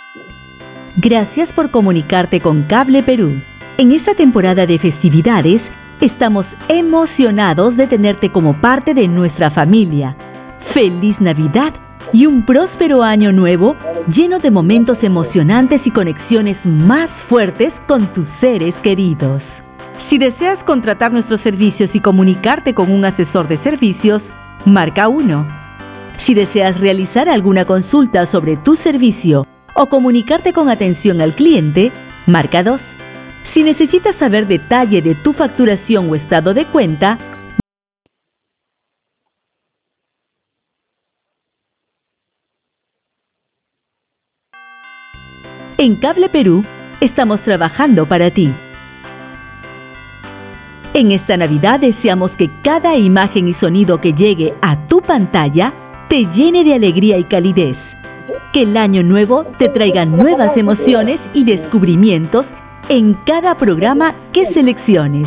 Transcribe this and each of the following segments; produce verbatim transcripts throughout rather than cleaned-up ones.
Gracias por comunicarte con Cable Perú. En esta temporada de festividades, estamos emocionados de tenerte como parte de nuestra familia. ¡Feliz Navidad! Y un próspero año nuevo lleno de momentos emocionantes y conexiones más fuertes con tus seres queridos. Si deseas contratar nuestros servicios y comunicarte con un asesor de servicios, marca uno. Si deseas realizar alguna consulta sobre tu servicio o comunicarte con atención al cliente, marca dos. Si necesitas saber detalle de tu facturación o estado de cuenta, en Cable Perú estamos trabajando para ti. En esta Navidad deseamos que cada imagen y sonido que llegue a tu pantalla te llene de alegría y calidez. Que el año nuevo te traiga nuevas emociones y descubrimientos en cada programa que selecciones.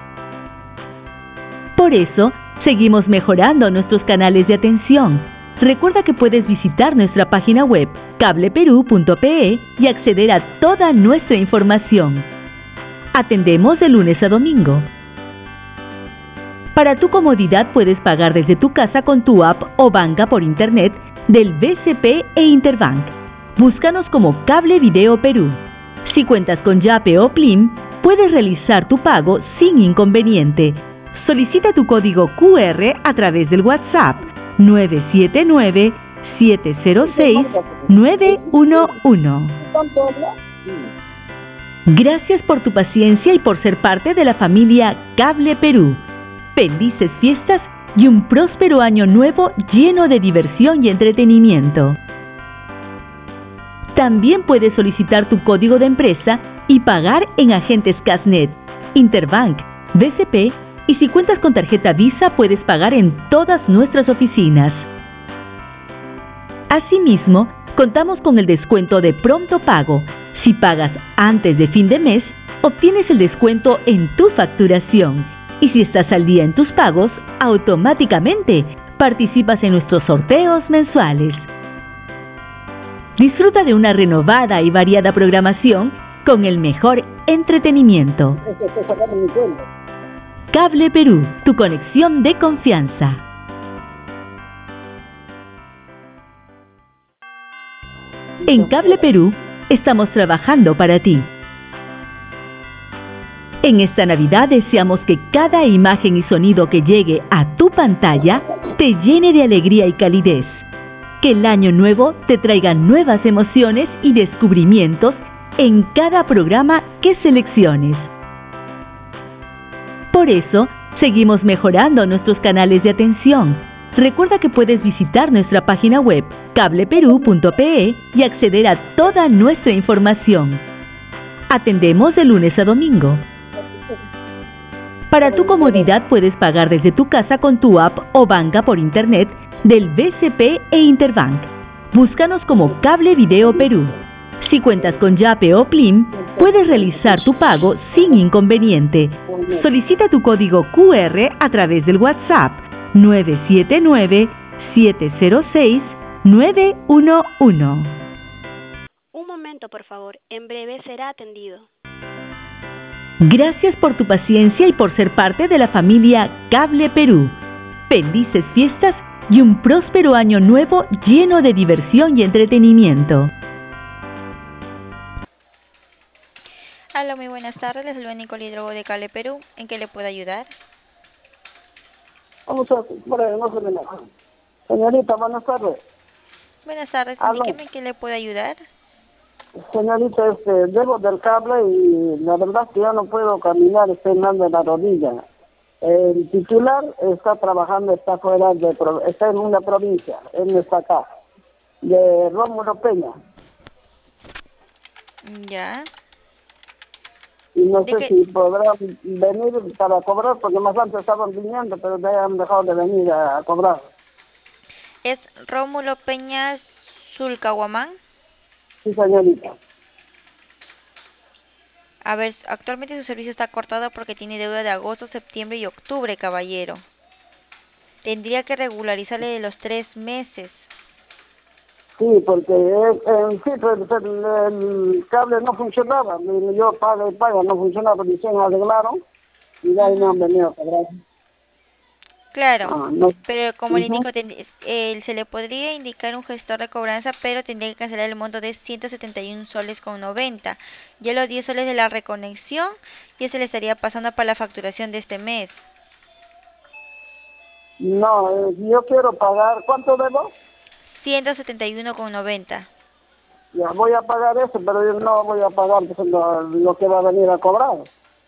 Por eso, seguimos mejorando nuestros canales de atención. Recuerda que puedes visitar nuestra página web cable perú punto pe y acceder a toda nuestra información. Atendemos de lunes a domingo. Para tu comodidad puedes pagar desde tu casa con tu app o banca por internet del B C P e Interbank. Búscanos como Cable Video Perú. Si cuentas con Yape o Plim, puedes realizar tu pago sin inconveniente. Solicita tu código cu erre a través del WhatsApp nueve siete nueve, siete cero seis, nueve uno uno. Gracias por tu paciencia y por ser parte de la familia Cable Perú. Felices fiestas y un próspero año nuevo lleno de diversión y entretenimiento. También puedes solicitar tu código de empresa y pagar en agentes Casnet, Interbank, B C P y si cuentas con tarjeta Visa puedes pagar en todas nuestras oficinas. Asimismo, contamos con el descuento de pronto pago. Si pagas antes de fin de mes, obtienes el descuento en tu facturación. Y si estás al día en tus pagos, automáticamente participas en nuestros sorteos mensuales. Disfruta de una renovada y variada programación con el mejor entretenimiento. Cable Perú, tu conexión de confianza. En Cable Perú estamos trabajando para ti. En esta Navidad deseamos que cada imagen y sonido que llegue a tu pantalla te llene de alegría y calidez. Que el año nuevo te traiga nuevas emociones y descubrimientos en cada programa que selecciones. Por eso, seguimos mejorando nuestros canales de atención. Recuerda que puedes visitar nuestra página web cable perú punto pe y acceder a toda nuestra información. Atendemos de lunes a domingo. Para tu comodidad puedes pagar desde tu casa con tu app o banca por internet del B C P e Interbank. Búscanos como Cable Video Perú. Si cuentas con Yape o Plim, puedes realizar tu pago sin inconveniente. Solicita tu código cu erre a través del WhatsApp nueve siete nueve, siete cero seis, nueve uno uno. Un momento, por favor. En breve será atendido. Gracias por tu paciencia y por ser parte de la familia Cable Perú. Felices fiestas y un próspero año nuevo lleno de diversión y entretenimiento. Hola, muy buenas tardes. Les saluda Nicole Hidrogo de Cable Perú. ¿En qué le puedo ayudar? Vamos a ver, no se me enoja. Señorita, buenas tardes. Buenas tardes. Aló. Indíqueme en qué le puedo ayudar. Señorita, este, debo del cable y la verdad que ya no puedo caminar, estoy mal de la rodilla. El titular está trabajando, está fuera de, pro- está en una provincia, él no está acá, de Rómulo Peña. Ya. Y no ¿De sé qué? si podrán venir para cobrar, porque más antes estaban viniendo, pero ya han dejado de venir a, a cobrar. ¿Es Rómulo Peña Zulcahuamán? Sí, señorita. A ver, actualmente su servicio está cortado porque tiene deuda de agosto, septiembre y octubre, caballero. Tendría que regularizarle de los tres meses. Sí, porque eh, en sí, pues, el, el cable no funcionaba. Y yo pago y pago, no funcionaba. Dicen, arreglaron y de ahí no han Ujú. venido a cobrar. Claro, Ah, no. pero como le Ujú. indico, ten- eh, se le podría indicar un gestor de cobranza, pero tendría que cancelar el monto de ciento setenta y uno soles con noventa. Ya los diez soles de la reconexión ya se le estaría pasando para la facturación de este mes. No, eh, yo quiero pagar. ¿Cuánto debo? ciento setenta y uno con noventa. Ya voy a pagar eso, pero yo no voy a pagar pues, lo, lo que va a venir a cobrar.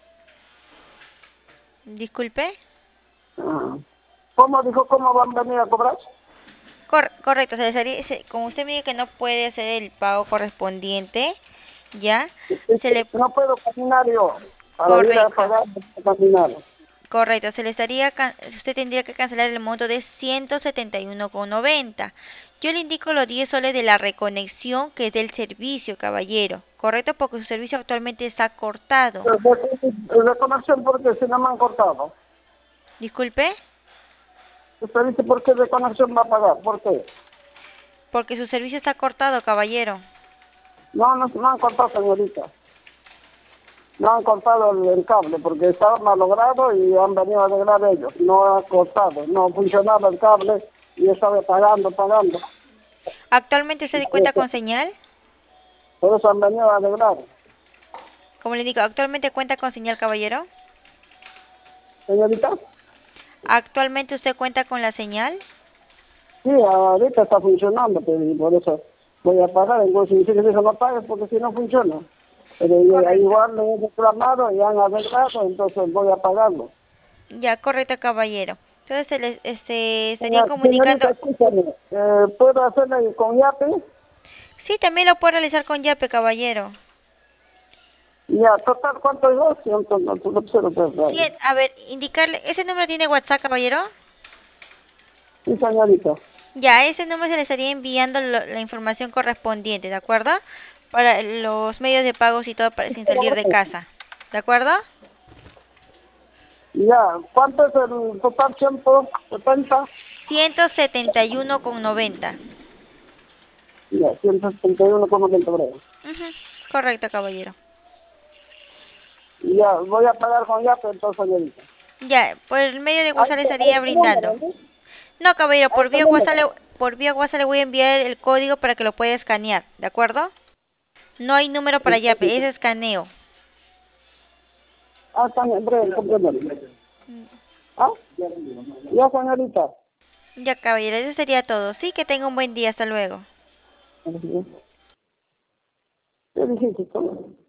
Disculpe. Ah. ¿Cómo dijo cómo van a venir a cobrar? Cor- correcto, se le estaría- se- como usted me dice que no puede hacer el pago correspondiente, ya, se le... No puedo caminar yo. Para ir a Correcto. pagar, no puedo caminar. Correcto, se le estaría, can- usted tendría que cancelar el monto de ciento setenta y uno con noventa. Yo le indico los diez soles de la reconexión que es del servicio, caballero. Correcto, porque su servicio actualmente está cortado. De, de, de conexión porque si no me han cortado. Disculpe, Usted dice por qué de conexión va a pagar, ¿por qué? porque su servicio está cortado, caballero. No, no, no han cortado, señorita. No han cortado el, el cable porque estaba malogrado y han venido a arreglar ellos. No ha cortado, no funcionaba el cable y yo estaba pagando, pagando. Actualmente usted cuenta con señal. Por eso han venido a arreglar. Como le digo, actualmente cuenta con señal, caballero. Señorita, Actualmente usted cuenta con la señal. sí, ahorita está funcionando, pero y por eso voy a pagar. Entonces, si dice que no pagues porque si no funciona. Pero yo- Correcto. igual me he reclamado y han arreglado, entonces voy a pagarlo. Ya, correcto, caballero. Entonces se le este, estarían Señor- comunicando. Señorita, escúchame, eh, ¿puedo hacerle con YAPE? Sí, también lo puede realizar con Yape, caballero. Ya, total, ¿cuánto es? doscientos, no, tú no se lo puedes dar. Sí, a ver, indicarle, ¿ese número tiene WhatsApp, caballero? Sí, señorita. Ya, a ese número se le estaría enviando lo- la información correspondiente, ¿de acuerdo? Para los medios de pagos y todo para, sin salir de casa, ¿de acuerdo? Ya, ¿cuánto es el total tiempo? ¿setenta? ciento setenta y uno con noventa. Ya, ciento setenta y uno como que breve. Ujú, correcto, caballero. Ya, voy a pagar con YAPE entonces, señorita. Ya, por el medio de Ahí WhatsApp le está, ahí estaría está el número, brindando. ¿no? No, caballero, Ahí por está el vía WhatsApp número. le, por vía WhatsApp le voy a enviar el código para que lo pueda escanear, ¿de acuerdo? No hay número para Yape, es escaneo. Ah, está bien, breve, comprendo. ¿Ah? Ya, señorita. Ya, caballero, eso sería todo. Sí, que tenga un buen día, hasta luego. ¿Qué dijiste tú?